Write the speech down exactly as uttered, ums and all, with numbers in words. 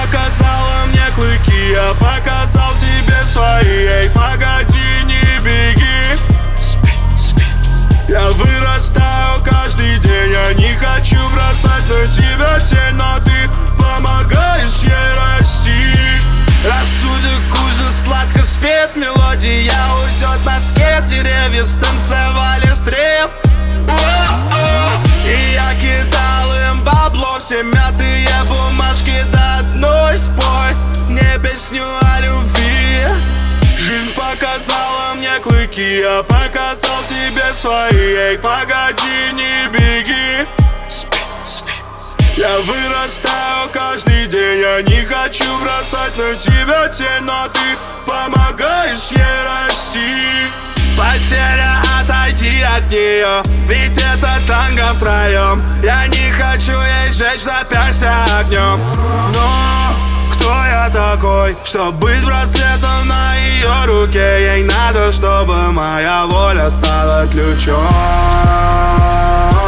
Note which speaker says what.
Speaker 1: показала мне клыки, я показал тебе свои. Эй, погоди, не беги. Спи, спи. Я вырастаю каждый день, я не хочу бросать на тебя тень, но ты помогаешь ей расти. Рассудок уже сладко спит, мелодия уйдет на скет. Деревья станцевали стрип. И я кидал им бабло, все мятые бумажки до одной. Спой мне песню о любви. Жизнь показала мне клыки, я показал тебе свои. Эй, погоди, не беги. Спи, спи. Я вырастаю каждый день, я не хочу бросать на тебя тень, но ты помогаешь ей расти. Потеря, отойди от нее, ведь это танго втроем. Я не хочу ей сжечь запястья огнем. Но кто я такой, чтобы быть браслетом на ее руке? Ей надо, чтобы моя воля стала ключом.